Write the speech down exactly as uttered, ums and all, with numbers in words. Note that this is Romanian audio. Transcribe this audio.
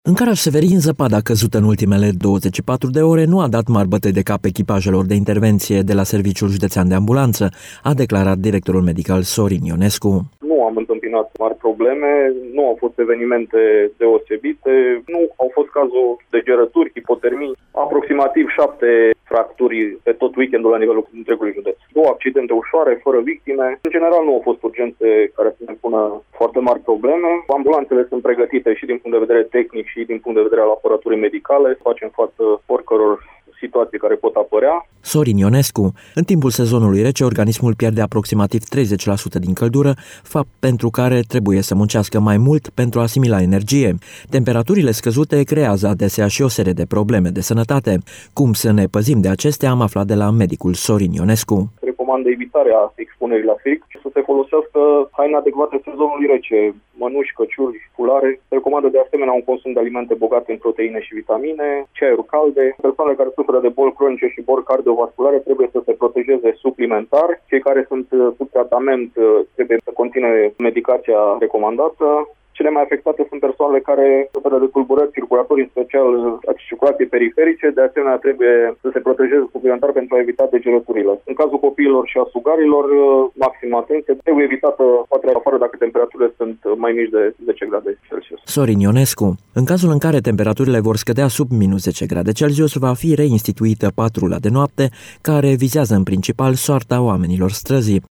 În Caraș-Severin, zăpada căzută în ultimele douăzeci și patru de ore nu a dat mari bătăi de cap echipajelor de intervenție de la Serviciul Județean de Ambulanță, a declarat directorul medical Sorin Ionescu. Nu am întâmpinat mari probleme, nu au fost evenimente deosebite, nu au fost cazuri de gerături, hipotermii, aproximativ șapte fracturi pe tot weekendul la nivelul întregului județ. Două accidente ușoare, fără victime. În general nu au fost urgențe care să ne pună foarte mari probleme. Ambulanțele sunt pregătite și din punct de vedere tehnic și din punct de vedere al aparaturii medicale. Facem față oricăror situații care pot apărea. Sorin Ionescu: în timpul sezonului rece, organismul pierde aproximativ treizeci la sută din căldură, fapt pentru care trebuie să muncească mai mult pentru a asimila energie. Temperaturile scăzute creează adesea și o serie de probleme de sănătate. Cum să ne păzim de acestea am aflat de la medicul Sorin Ionescu. Recomandă evitarea expunerii la frig și să se folosească haine adecvate sezonului rece, mănuși, căciuli, fulare. Se recomandă de asemenea un consum de alimente bogate în proteine și vitamine, ceaiuri calde. Persoanele care suferă de boli cronice și boli cardiovasculare trebuie să se protejeze suplimentar. Cei care sunt sub tratament trebuie să continue medicația recomandată. Cele mai afectate sunt persoanele care suferă de tulburări circulatorii, în special a circulației periferice. De asemenea, trebuie să se protejeze suplimentar pentru a evita degerăturile. În cazul copiilor și a sugarilor, maxim atenție. Trebuie evitată scoaterea afară dacă temperaturile sunt mai mici de zece grade Celsius. Sorin Ionescu: în cazul în care temperaturile vor scădea sub minus zece grade Celsius, va fi reinstituită patrula de noapte, care vizează în principal soarta oamenilor străzii.